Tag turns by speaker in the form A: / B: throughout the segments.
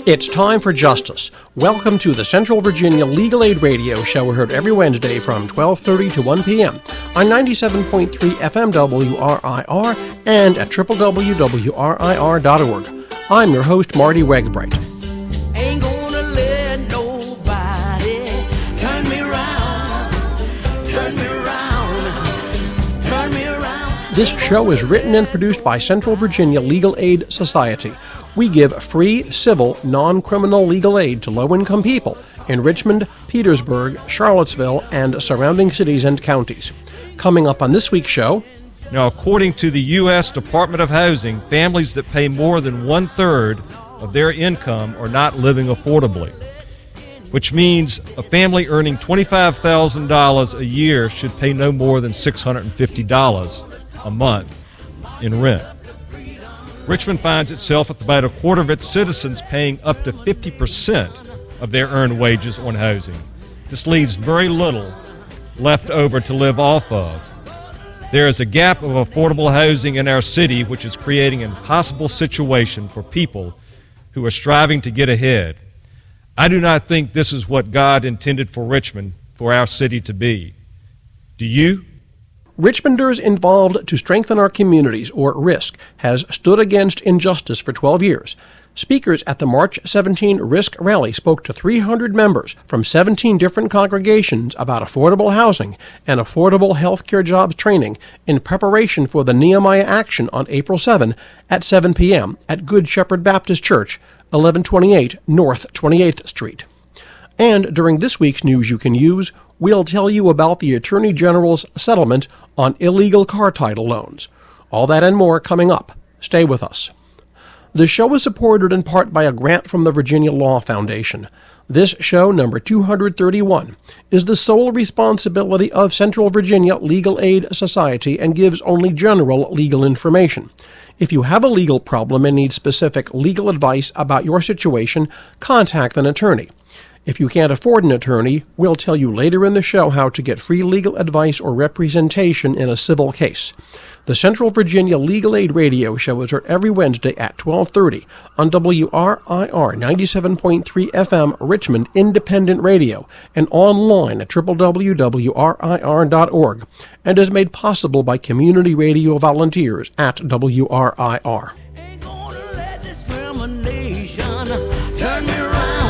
A: It's time for justice. Welcome to the Central Virginia Legal Aid Radio Show, heard every Wednesday from 12:30 to 1 p.m. on 97.3 FM WRIR and at www.wrir.org. I'm your host, Marty Wegbright.
B: Ain't gonna let nobody turn me around, turn me around, turn me around.
A: This show is written and produced by Central Virginia Legal Aid Society. We give free, civil, non-criminal legal aid to low-income people in Richmond, Petersburg, Charlottesville, and surrounding cities and counties. Coming up on this week's show...
C: Now, according to the U.S. Department of Housing, families that pay more than one-third of their income are not living affordably, which means a family earning $25,000 a year should pay no more than $650 a month in rent. Richmond finds itself with about a quarter of its citizens paying up to 50% of their earned wages on housing. This leaves very little left over to live off of. There is a gap of affordable housing in our city, which is creating an impossible situation for people who are striving to get ahead. I do not think this is what God intended for Richmond, for our city to be. Do you?
A: Richmonders Involved to Strengthen Our Communities, or RISC, has stood against injustice for 12 years. Speakers at the March 17 RISC rally spoke to 300 members from 17 different congregations about affordable housing and affordable healthcare jobs training in preparation for the Nehemiah Action on April 7 at 7 p.m. at Good Shepherd Baptist Church, 1128 North 28th Street. And during this week's News You Can Use, we'll tell you about the Attorney General's settlement on illegal car title loans. All that and more coming up. Stay with us. The show is supported in part by a grant from the Virginia Law Foundation. This show, number 231, is the sole responsibility of Central Virginia Legal Aid Society and gives only general legal information. If you have a legal problem and need specific legal advice about your situation, contact an attorney. If you can't afford an attorney, we'll tell you later in the show how to get free legal advice or representation in a civil case. The Central Virginia Legal Aid Radio Show is heard every Wednesday at 12:30 on WRIR 97.3 FM Richmond Independent Radio and online at www.wrir.org, and is made possible by community radio volunteers at WRIR.
B: Ain't gonna let discrimination turn me around.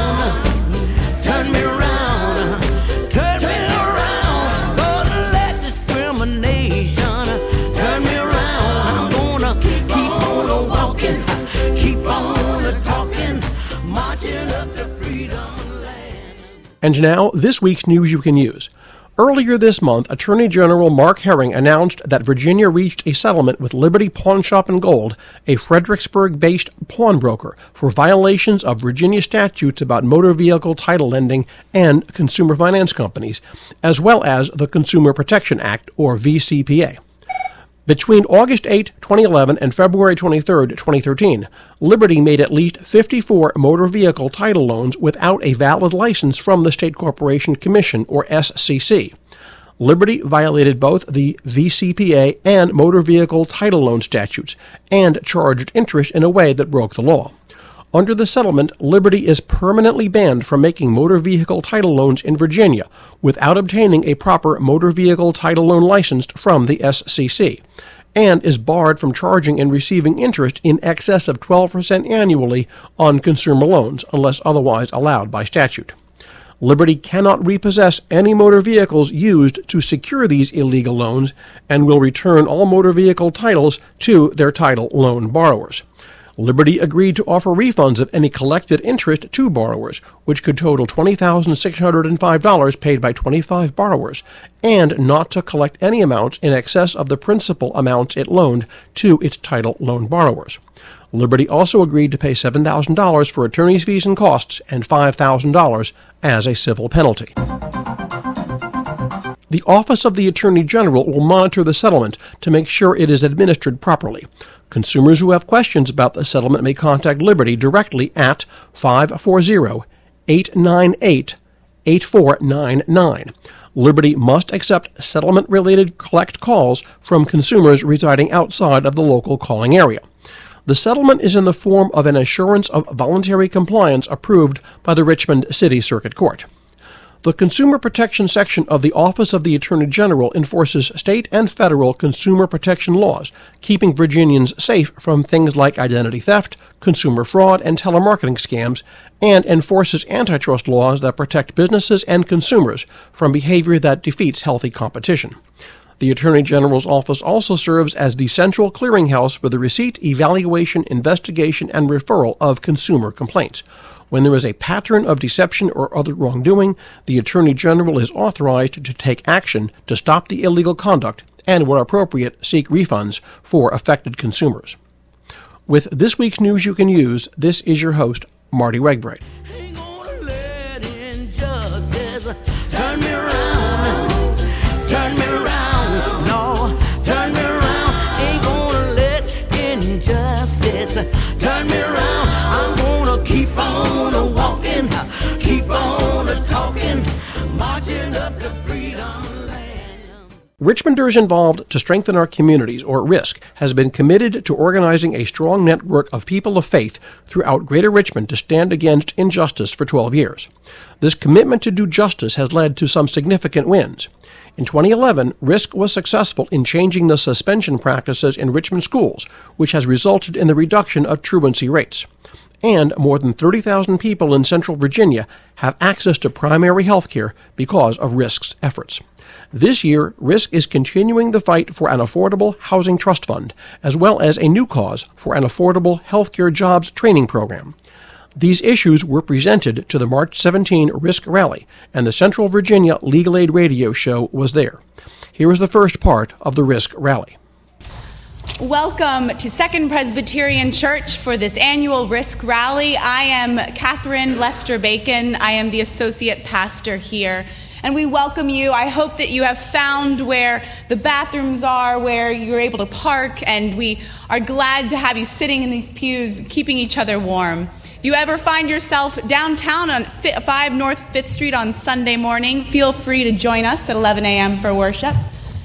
B: Turn me around, turn me around, gonna let discrimination turn me around. I'm gonna keep on walking, keep on talking, marching up to freedom land.
A: And now, this week's News You Can Use. Earlier this month, Attorney General Mark Herring announced that Virginia reached a settlement with Liberty Pawn Shop and Gold, a Fredericksburg-based pawnbroker, for violations of Virginia statutes about motor vehicle title lending and consumer finance companies, as well as the Consumer Protection Act, or VCPA. Between August 8, 2011 and February 23, 2013, Liberty made at least 54 motor vehicle title loans without a valid license from the State Corporation Commission, or SCC. Liberty violated both the VCPA and motor vehicle title loan statutes and charged interest in a way that broke the law. Under the settlement, Liberty is permanently banned from making motor vehicle title loans in Virginia without obtaining a proper motor vehicle title loan license from the SCC, and is barred from charging and receiving interest in excess of 12% annually on consumer loans unless otherwise allowed by statute. Liberty cannot repossess any motor vehicles used to secure these illegal loans and will return all motor vehicle titles to their title loan borrowers. Liberty agreed to offer refunds of any collected interest to borrowers, which could total $20,605 paid by 25 borrowers, and not to collect any amounts in excess of the principal amounts it loaned to its title loan borrowers. Liberty also agreed to pay $7,000 for attorney's fees and costs and $5,000 as a civil penalty. The Office of the Attorney General will monitor the settlement to make sure it is administered properly. Consumers who have questions about the settlement may contact Liberty directly at 540-898-8499. Liberty must accept settlement-related collect calls from consumers residing outside of the local calling area. The settlement is in the form of an assurance of voluntary compliance approved by the Richmond City Circuit Court. The Consumer Protection Section of the Office of the Attorney General enforces state and federal consumer protection laws, keeping Virginians safe from things like identity theft, consumer fraud, and telemarketing scams, and enforces antitrust laws that protect businesses and consumers from behavior that defeats healthy competition. The Attorney General's office also serves as the central clearinghouse for the receipt, evaluation, investigation, and referral of consumer complaints. When there is a pattern of deception or other wrongdoing, the Attorney General is authorized to take action to stop the illegal conduct and, where appropriate, seek refunds for affected consumers. With this week's news you can use, this is your host, Marty Wegbright.
B: Ain't gonna let injustice turn me around, turn me around, no, turn me around. Ain't gonna let injustice turn me around. I'm gonna keep on walking, keep on talking, marching up to freedom land.
A: Richmonders Involved to Strengthen Our Communities, or RISC, has been committed to organizing a strong network of people of faith throughout Greater Richmond to stand against injustice for 12 years. This commitment to do justice has led to some significant wins. In 2011, RISC was successful in changing the suspension practices in Richmond schools, which has resulted in the reduction of truancy rates. And more than 30,000 people in Central Virginia have access to primary health care because of RISC's efforts. This year, RISC is continuing the fight for an affordable housing trust fund, as well as a new cause for an affordable healthcare jobs training program. These issues were presented to the March 17 RISC rally, and the Central Virginia Legal Aid radio show was there. Here is the first part of the RISC rally.
D: Welcome to Second Presbyterian Church for this annual RISC rally. I am Catherine Lester Bacon. I am the associate pastor here. And we welcome you. I hope that you have found where the bathrooms are, where you're able to park, and we are glad to have you sitting in these pews, keeping each other warm. If you ever find yourself downtown on 5 North 5th Street on Sunday morning, feel free to join us at 11 a.m. for worship.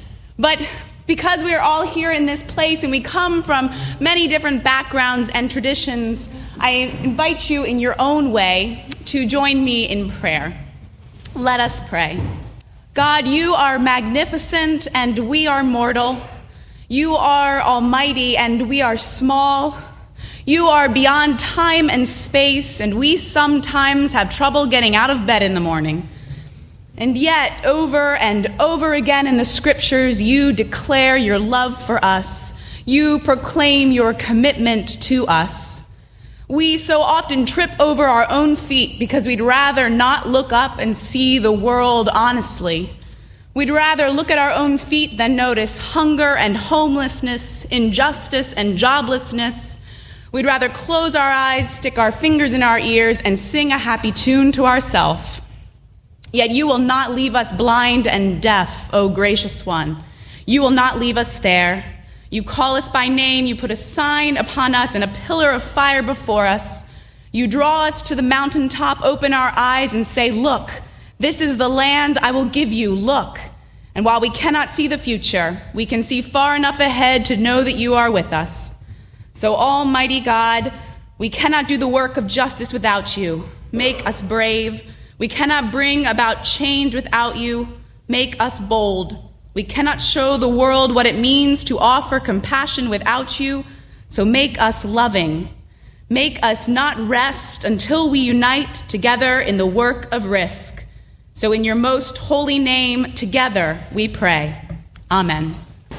D: But because we are all here in this place and we come from many different backgrounds and traditions, I invite you in your own way to join me in prayer. Let us pray. God, you are magnificent and we are mortal. You are almighty and we are small. You are beyond time and space, and we sometimes have trouble getting out of bed in the morning. And yet, over and over again in the scriptures, you declare your love for us. You proclaim your commitment to us. We so often trip over our own feet because we'd rather not look up and see the world honestly. We'd rather look at our own feet than notice hunger and homelessness, injustice and joblessness. We'd rather close our eyes, stick our fingers in our ears, and sing a happy tune to ourselves. Yet you will not leave us blind and deaf, O gracious one. You will not leave us there. You call us by name, you put a sign upon us and a pillar of fire before us. You draw us to the mountaintop, open our eyes and say, look, this is the land I will give you, look. And while we cannot see the future, we can see far enough ahead to know that you are with us. So Almighty God, we cannot do the work of justice without you. Make us brave. We cannot bring about change without you. Make us bold. We cannot show the world what it means to offer compassion without you, so make us loving. Make us not rest until we unite together in the work of RISC. So in your most holy name, together we pray. Amen.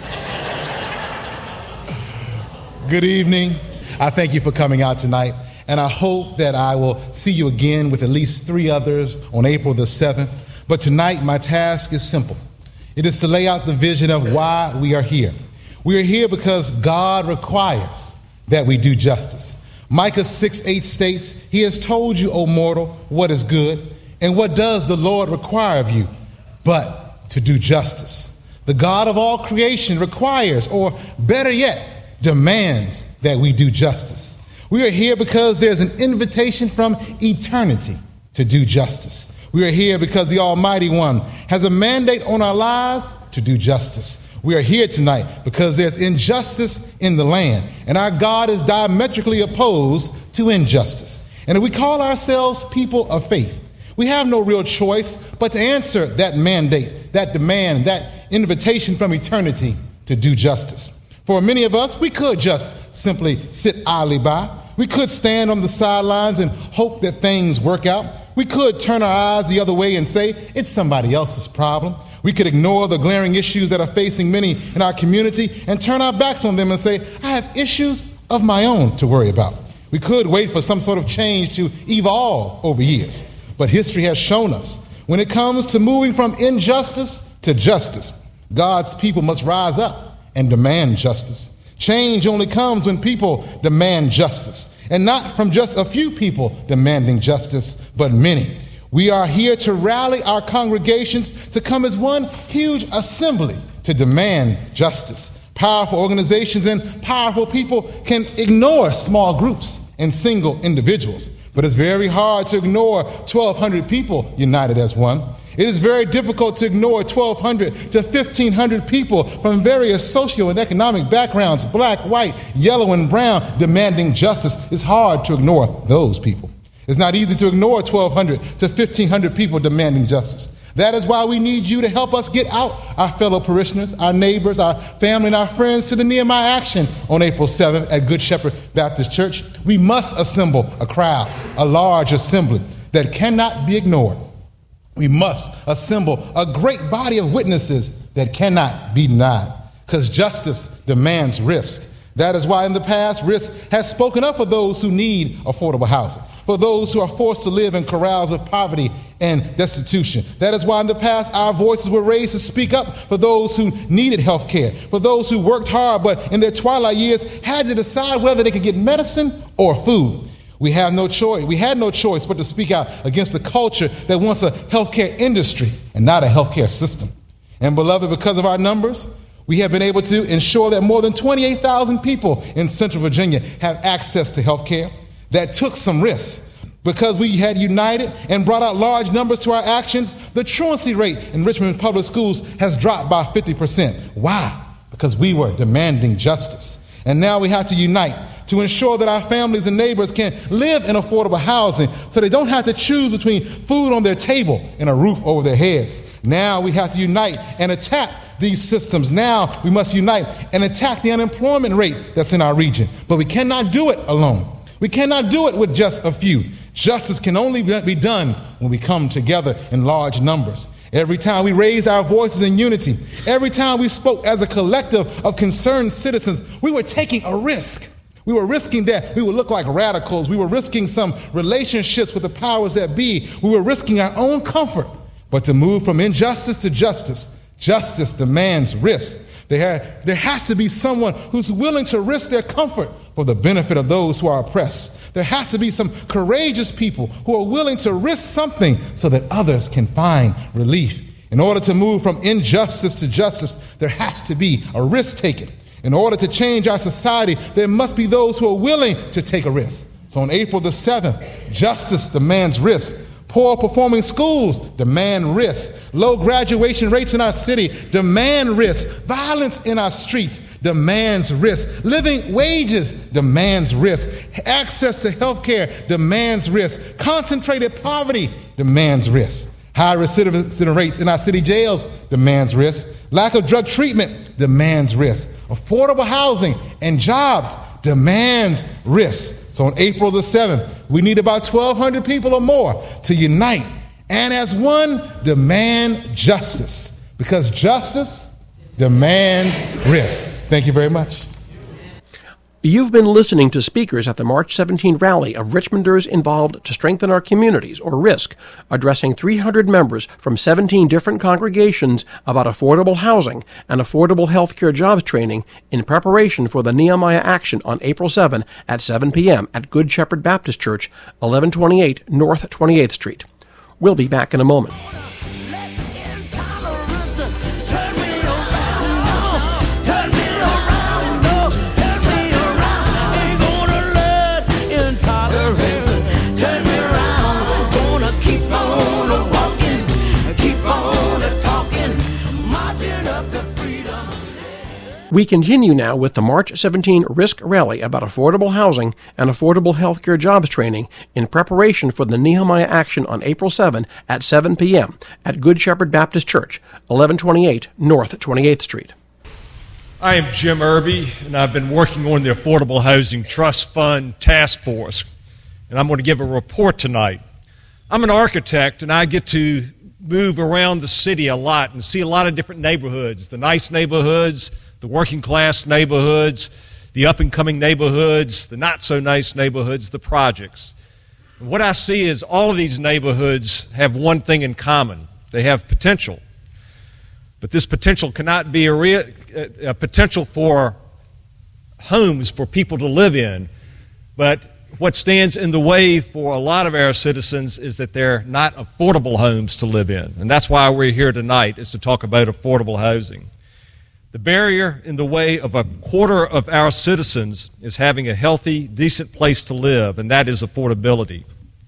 E: Good evening. I thank you for coming out tonight, and I hope that I will see you again with at least 3 others on April the 7th. But tonight, my task is simple. It is to lay out the vision of why we are here. We are here because God requires that we do justice. Micah 6:8 states, He has told you, O mortal, what is good, and what does the Lord require of you, but to do justice. The God of all creation requires, or better yet, demands that we do justice. We are here because there's an invitation from eternity to do justice. We are here because the Almighty One has a mandate on our lives to do justice. We are here tonight because there's injustice in the land, and our God is diametrically opposed to injustice. And we call ourselves people of faith. We have no real choice but to answer that mandate, that demand, that invitation from eternity to do justice. For many of us, we could just simply sit idly by. We could stand on the sidelines and hope that things work out. We could turn our eyes the other way and say, it's somebody else's problem. We could ignore the glaring issues that are facing many in our community and turn our backs on them and say, I have issues of my own to worry about. We could wait for some sort of change to evolve over years. But history has shown us when it comes to moving from injustice to justice, God's people must rise up and demand justice. Change only comes when people demand justice, and not from just a few people demanding justice, but many. We are here to rally our congregations to come as one huge assembly to demand justice. Powerful organizations and powerful people can ignore small groups and single individuals, but it's very hard to ignore 1,200 people united as one. It is very difficult to ignore 1,200 to 1,500 people from various socio and economic backgrounds, black, white, yellow, and brown, demanding justice. It's hard to ignore those people. It's not easy to ignore 1,200 to 1,500 people demanding justice. That is why we need you to help us get out our fellow parishioners, our neighbors, our family, and our friends to the Nehemiah Action on April 7th at Good Shepherd Baptist Church. We must assemble a crowd, a large assembly that cannot be ignored. We must assemble a great body of witnesses that cannot be denied, because justice demands risk. That is why in the past, risk has spoken up for those who need affordable housing, for those who are forced to live in corrals of poverty and destitution. That is why in the past, our voices were raised to speak up for those who needed health care, for those who worked hard but in their twilight years had to decide whether they could get medicine or food. We had no choice but to speak out against the culture that wants a healthcare industry and not a healthcare system. And beloved, because of our numbers, we have been able to ensure that more than 28,000 people in Central Virginia have access to health care. That took some risks. Because we had united and brought out large numbers to our actions, the truancy rate in Richmond Public Schools has dropped by 50%. Why? Because we were demanding justice. And now we have to unite to ensure that our families and neighbors can live in affordable housing so they don't have to choose between food on their table and a roof over their heads. Now we have to unite and attack these systems. Now we must unite and attack the unemployment rate that's in our region. But we cannot do it alone. We cannot do it with just a few. Justice can only be done when we come together in large numbers. Every time we raised our voices in unity, every time we spoke as a collective of concerned citizens, we were taking a risk. We were risking that we would look like radicals. We were risking some relationships with the powers that be. We were risking our own comfort. But to move from injustice to justice, justice demands risk. There has to be someone who's willing to risk their comfort for the benefit of those who are oppressed. There has to be some courageous people who are willing to risk something so that others can find relief. In order to move from injustice to justice, there has to be a risk taken. In order to change our society, there must be those who are willing to take a risk. So on April the 7th, justice demands risk. Poor performing schools demand risk. Low graduation rates in our city demand risk. Violence in our streets demands risk. Living wages demands risk. Access to health care demands risk. Concentrated poverty demands risk. High recidivism rates in our city jails demands risk. Lack of drug treatment demands risk. Affordable housing and jobs demands risk. So on April the 7th, we need about 1,200 people or more to unite and as one demand justice, because justice demands risk. Thank you very much.
A: You've been listening to speakers at the March 17 rally of Richmonders involved to strengthen our communities, or RISC, addressing 300 members from 17 different congregations about affordable housing and affordable health care jobs training in preparation for the Nehemiah Action on April 7 at 7 p.m. at Good Shepherd Baptist Church, 1128 North 28th Street. We'll be back in a moment. We continue now with the March 17 Risk Rally about affordable housing and affordable healthcare jobs training in preparation for the Nehemiah Action on April 7 at 7 p.m. at Good Shepherd Baptist Church, 1128 North 28th Street.
C: I am Jim Irby, and I've been working on the Affordable Housing Trust Fund Task Force, and I'm going to give a report tonight. I'm an architect, and I get to move around the city a lot and see a lot of different neighborhoods, the nice neighborhoods, the working class neighborhoods, the up-and-coming neighborhoods, the not-so-nice neighborhoods, the projects. And what I see is all of these neighborhoods have one thing in common. They have potential. But this potential cannot be a potential for homes for people to live in. But what stands in the way for a lot of our citizens is that they're not affordable homes to live in. And that's why we're here tonight, is to talk about affordable housing. The barrier in the way of a quarter of our citizens is having a healthy, decent place to live, and that is affordability.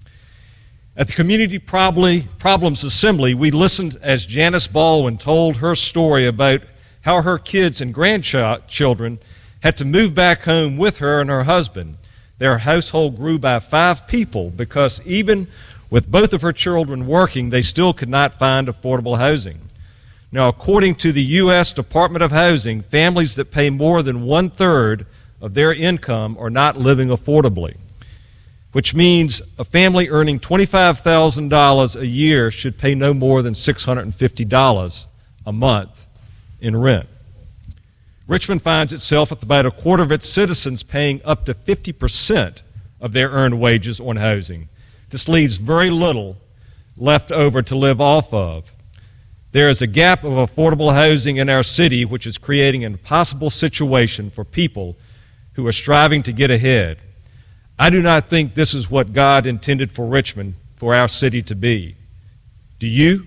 C: At the Community Problems Assembly, we listened as Janice Baldwin told her story about how her kids and grandchildren had to move back home with her and her husband. Their household grew by 5 people because even with both of her children working, they still could not find affordable housing. Now, according to the U.S. Department of Housing, families that pay more than 1/3 of their income are not living affordably, which means a family earning $25,000 a year should pay no more than $650 a month in rent. Richmond finds itself with about a quarter of its citizens paying up to 50% of their earned wages on housing. This leaves very little left over to live off of. There is a gap of affordable housing in our city, which is creating an impossible situation for people who are striving to get ahead. I do not think this is what God intended for Richmond, for our city to be. Do you?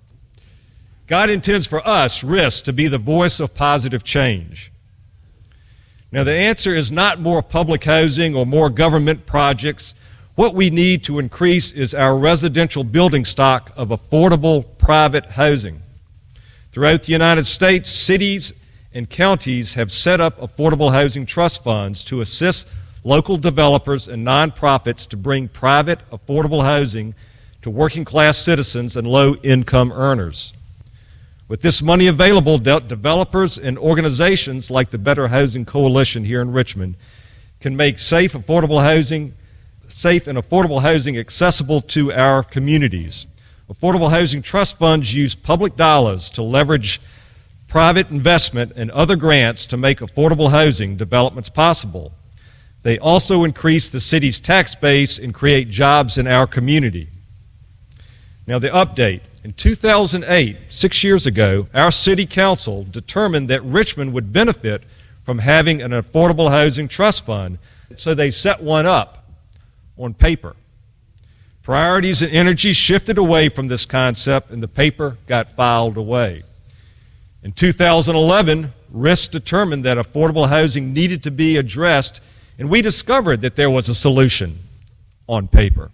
C: God intends for us, RISC, to be the voice of positive change. Now, the answer is not more public housing or more government projects. What we need to increase is our residential building stock of affordable private housing. Throughout the United States, cities and counties have set up affordable housing trust funds to assist local developers and nonprofits to bring private affordable housing to working class citizens and low-income earners. With this money available, developers and organizations like the Better Housing Coalition here in Richmond can make safe and affordable housing accessible to our communities. Affordable housing trust funds use public dollars to leverage private investment and other grants to make affordable housing developments possible. They also increase the city's tax base and create jobs in our community. Now, the update. In 2008, 6 years ago, our city council determined that Richmond would benefit from having an affordable housing trust fund, so they set one up on paper. Priorities and energy shifted away from this concept, and the paper got filed away. In 2011, RISC determined that affordable housing needed to be addressed, and we discovered that there was a solution on paper,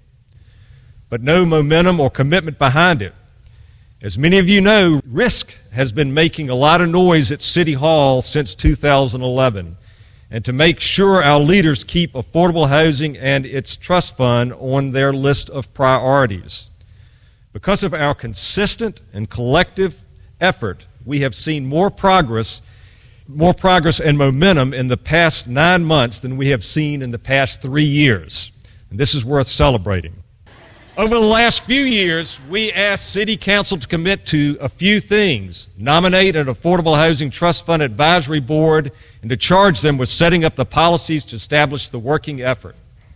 C: but no momentum or commitment behind it. As many of you know, RISC has been making a lot of noise at City Hall since 2011, and to make sure our leaders keep affordable housing and its trust fund on their list of priorities. Because of our consistent and collective effort, we have seen more progress and momentum in the past 9 months than we have seen in the past 3 years. And this is worth celebrating. Over the last few years, we asked City Council to commit to a few things: nominate an Affordable Housing Trust Fund Advisory Board, and to charge them with setting up the policies to establish the working effort.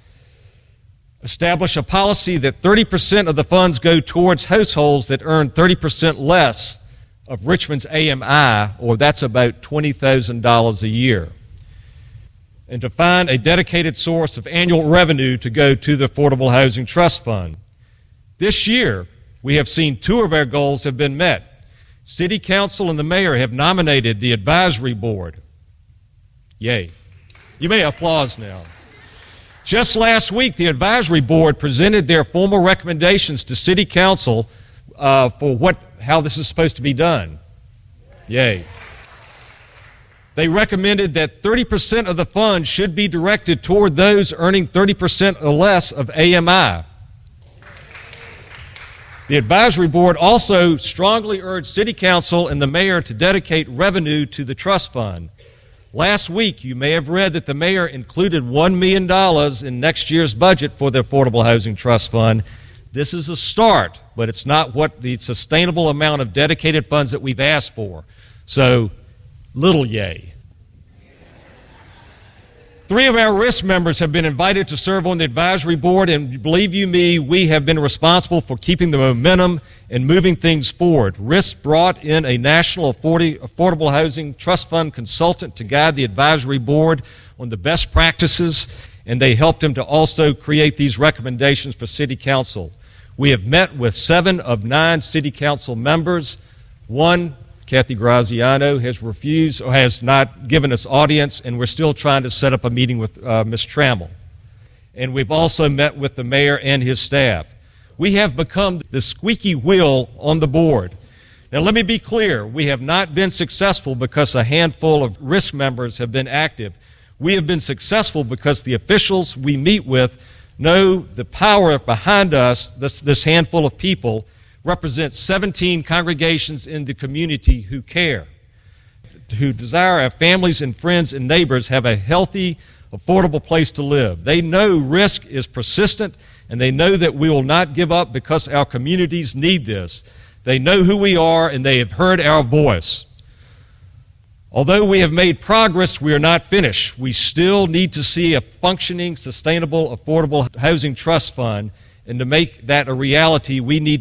C: Establish a policy that 30% of the funds go towards households that earn 30% less of Richmond's AMI, or that's about $20,000 a year. And to find a dedicated source of annual revenue to go to the Affordable Housing Trust Fund. This year, we have seen 2 of our goals have been met. City Council and the Mayor have nominated the Advisory Board. Yay. You may applause now. Just last week, the Advisory Board presented their formal recommendations to City Council for how this is supposed to be done. Yay. They recommended that 30% of the funds should be directed toward those earning 30% or less of AMI. The advisory board also strongly urged City Council and the mayor to dedicate revenue to the trust fund. Last week, you may have read that the mayor included $1 million in next year's budget for the Affordable Housing Trust Fund. This is a start, but it's not what the sustainable amount of dedicated funds that we've asked for. So, little yay. 3 of our risk members have been invited to serve on the advisory board, and believe you me, we have been responsible for keeping the momentum and moving things forward. Risk brought in a national affordable housing trust fund consultant to guide the advisory board on the best practices, and they helped him to also create these recommendations for City Council. We have met with 7 of 9 City Council members. 1, Kathy Graziano, has not given us audience, and we're still trying to set up a meeting with Ms. Trammell. And we've also met with the mayor and his staff. We have become the squeaky wheel on the board. Now, let me be clear. We have not been successful because a handful of risk members have been active. We have been successful because the officials we meet with know the power behind us, this handful of people, represents 17 congregations in the community who care, who desire our families and friends and neighbors have a healthy, affordable place to live. They know risk is persistent, and they know that we will not give up because our communities need this. They know who we are, and they have heard our voice. Although we have made progress, we are not finished. We still need to see a functioning, sustainable, affordable housing trust fund, and to make that a reality, we need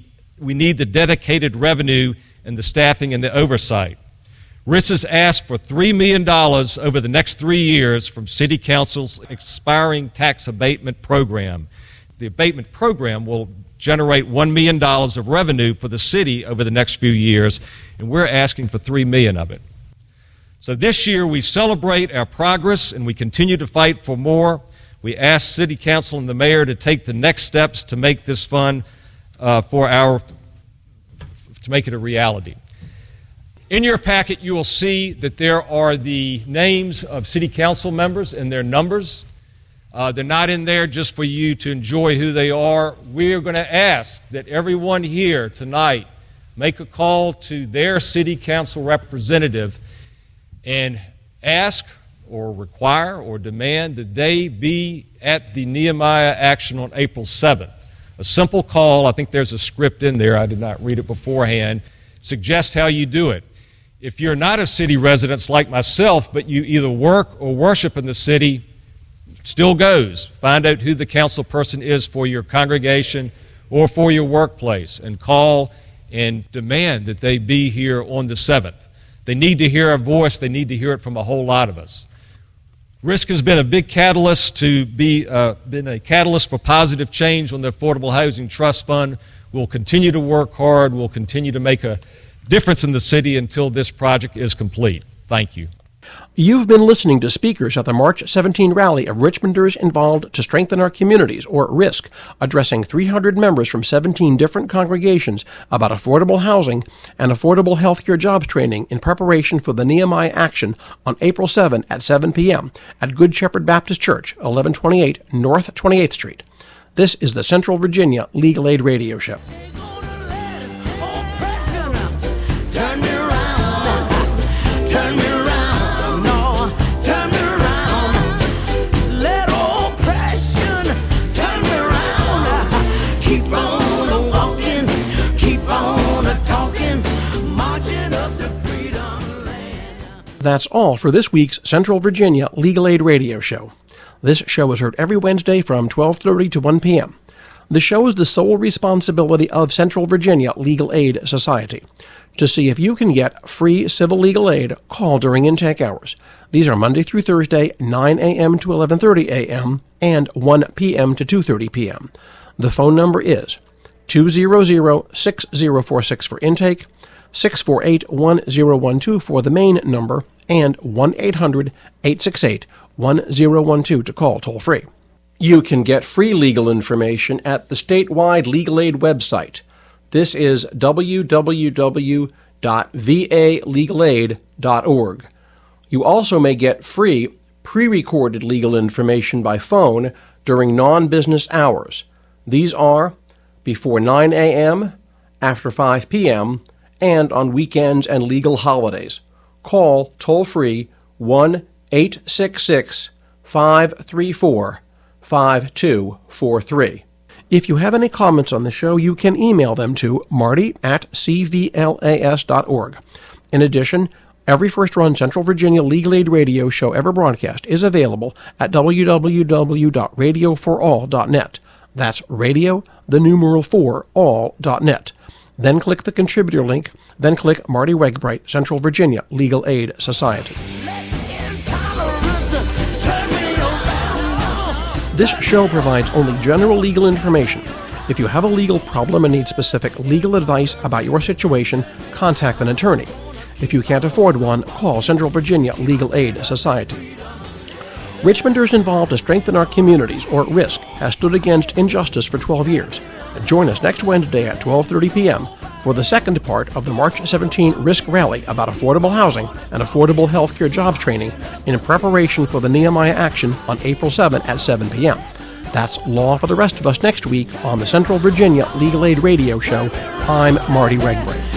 C: the dedicated revenue and the staffing and the oversight. RIS has asked for $3 million over the next 3 years from City Council's expiring tax abatement program. The abatement program will generate $1 million of revenue for the city over the next few years, and we're asking for $3 million of it. So this year we celebrate our progress and we continue to fight for more. We ask City Council and the mayor to take the next steps to make this fund to make it a reality. In your packet, you will see that there are the names of City Council members and their numbers. They're not in there just for you to enjoy who they are. We are going to ask that everyone here tonight make a call to their City Council representative and ask or require or demand that they be at the Nehemiah action on April 7th. A simple call, I think there's a script in there, I did not read it beforehand, suggest how you do it. If you're not a city resident like myself, but you either work or worship in the city, still goes. Find out who the council person is for your congregation or for your workplace and call and demand that they be here on the 7th. They need to hear our voice. They need to hear it from a whole lot of us. RISC has been a big catalyst been a catalyst for positive change on the Affordable Housing Trust Fund. We'll continue to work hard. We'll continue to make a difference in the city until this project is complete. Thank you.
A: You've been listening to speakers at the March 17 rally of Richmonders Involved to Strengthen Our Communities, or RISC, addressing 300 members from 17 different congregations about affordable housing and affordable healthcare jobs training in preparation for the Nehemiah Action on April 7 at 7 p.m. at Good Shepherd Baptist Church, 1128 North 28th Street. This is the Central Virginia Legal Aid Radio Show. That's all for this week's Central Virginia Legal Aid Radio Show. This show is heard every Wednesday from 12:30 to 1 p.m. The show is the sole responsibility of Central Virginia Legal Aid Society. To see if you can get free civil legal aid, call during intake hours. These are Monday through Thursday, 9 a.m. to 11:30 a.m. and 1 p.m. to 2:30 p.m. The phone number is 200-6046 for intake, 648-1012 for the main number, and 1-800-868-1012 to call toll-free. You can get free legal information at the statewide legal aid website. This is www.valegalaid.org. You also may get free pre-recorded legal information by phone during non-business hours. These are before 9 a.m., after 5 p.m., and on weekends and legal holidays. Call toll-free 1-866-534-5243. If you have any comments on the show, you can email them to marty@cvlas.org. In addition, every first-run Central Virginia Legal Aid radio show ever broadcast is available at www.radioforall.net. That's radio, the numeral 4, all.net. Then click the contributor link, then click Marty Wegbright, Central Virginia Legal Aid Society. This show provides only general legal information. If you have a legal problem and need specific legal advice about your situation, contact an attorney. If you can't afford one, call Central Virginia Legal Aid Society. Richmonders involved to strengthen our communities, or RISC, has stood against injustice for 12 years. Join us next Wednesday at 12:30 p.m. for the second part of the March 17 RISC Rally about affordable housing and affordable healthcare jobs training in preparation for the Nehemiah Action on April 7 at 7 p.m. That's law for the rest of us next week on the Central Virginia Legal Aid Radio Show. I'm Marty Wegbright.